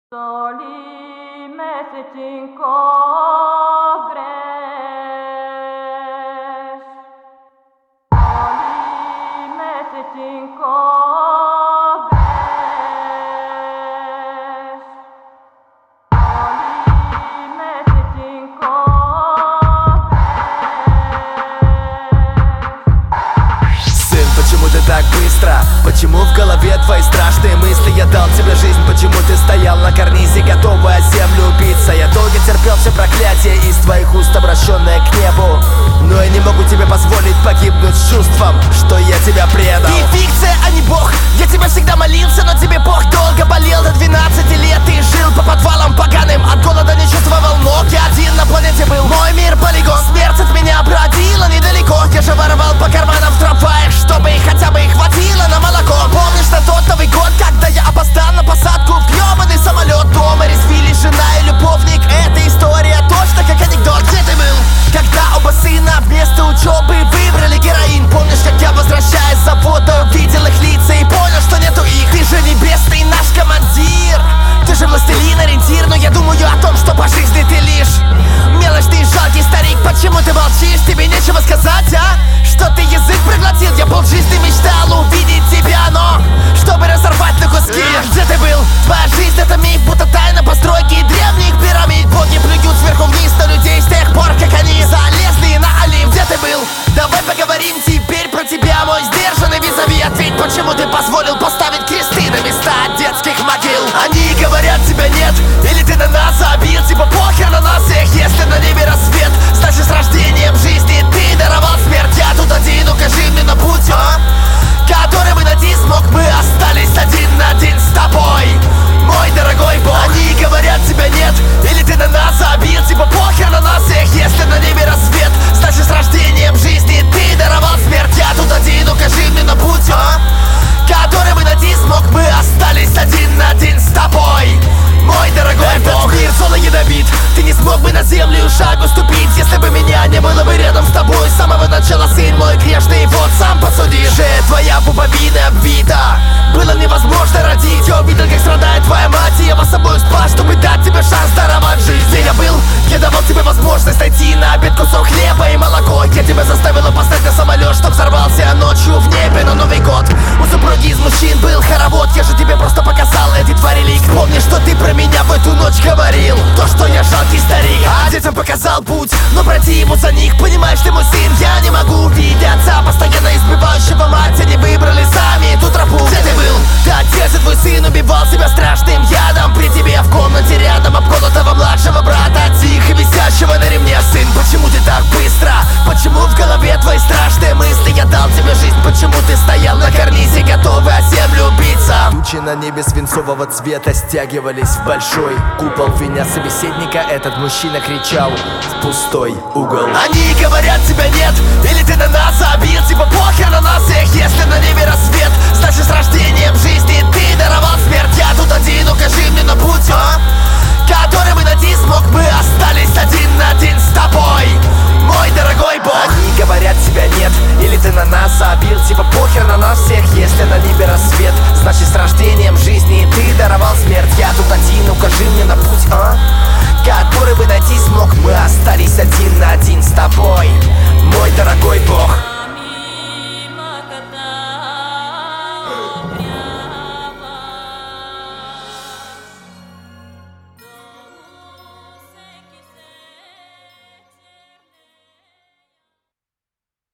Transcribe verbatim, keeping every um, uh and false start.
Soli meseci in congres, soli meseci in congres, soli meseci in congres. Сын, почему ты так быстро? Почему в голове твои страшные мысли? Я дал тебе жизнь, почему ты стоял на карнизе, готовый о землю убиться? Я долго терпел все проклятия из твоих уст, обращенные к небу, но я не могу тебе позволить погибнуть с чувством, что я тебя предал. Ты фикция, а не бог. Я тебя всегда молился, но тебе бог долго болел. До двенадцати лет ты жил по подвалам поганым, от голода не чувствовал ног. Я один на планете был, мой мир полигон. Смерть от меня бродила недалеко. Я же воровал по карманам в трамваях, чтобы их хотя бы и хватило на молоко. Помнишь на тот Новый год, когда я опоздал на посадку в гребаный самолет? Дома резвились жена и любовник. Эта история точно как анекдот. Где ты был, когда оба сына вместо учебы выбрали героин? Помнишь, как я, возвращаясь с завода, увидел их лица и понял, что нету их? Ты же небесный наш командир, ты же властелин, ориентир. Но я думаю о том, что по жизни ты лишь мелочь, ты жалкий старик. Почему ты молчишь? Тебе нечего сказать, а? Что ты язык проглотил? Я полжизни мечтал увидеть тебя, но чтобы разорвать на куски. Где ты был? Твоя жизнь это миф, будто тайна постройки древних пирамид. Боги плюют сверху вниз на людей с тех пор, как они залезли на Олимп. Где ты был? Давай поговорим теперь про тебя, мой сдержанный визави. Ответь, почему ты позволил поставить кресты на места детских могил? Они говорят, тебя нет, или ты на нас забил? Типа похер на нас всех, если на небе рассвет, значит с рождением жизни ты даровал смерть. Я тут один, укажи мне на путь, а? Который бы найти смог, мы остались один на один с тобой, мой дорогой Бог. Они говорят, тебя нет, или ты на нас забил? Типа похер на нас всех, если на небе рассвет, значит с рождением жизни ты даровал смерть. Я тут один, укажи мне на путь, а? Который бы найти смог, мы остались один на один с тобой, мой дорогой Бог. Этот мир зло ядовит, ты не смог бы на землю шагу ступить, если бы меня не было бы рядом с тобой с самого начала, сын мой грешный. Вот сам посуди, шея твоя пуповина обвита, было невозможно родить. Я увидел, как страдает твоя мать, и я вас собой спас, чтобы дать тебе шанс даровать жизнь. Где я был? Я давал тебе возможность найти на обед кусок хлеба и молоко. Я тебя заставил опоздать на самолет, чтоб взорвался ночью в небе на Новый год. У супруги из мужчин был хоровод, я же тебе просто показал эти твари лик. Помни, что ты про меня в эту ночь говорил, то, что я жалкий старик, а детям показал путь, но пройти ему за них. Понимаешь ты, мой сын, я не могу увидеть отца, постоянно избивающего мать. Они выбрали сами эту тропу. Где ты был? Ты отец, и твой сын убивал себя страшным ядом при тебе в комнате рядом, обколотого младшего брата, тихо висящего на ремне. Сын, почему ты так быстро? Почему в голове твои страшные мысли? Я дал тебе жизнь, почему ты стоял на карнизе, готовый о землю убиться? Тучи на небе свинцового цвета стягивались в большой купол. Виня собеседника этот мужчина кричал в пустой угол. Они говорят, тебя нет, или ты на нас забил? Типа похер на нас всех, если на небе рассвет, значит с рождением жизни ты даровал смерть. Я тут один, укажи мне на путь, а? Который бы найти смог, мы остались один на один с тобой, мой дорогой Бог. Они говорят, тебя нет, или ты на нас забил? Типа похер на нас всех, если на небе рассвет, значит с рождением жизни ты даровал смерть. Я тут один.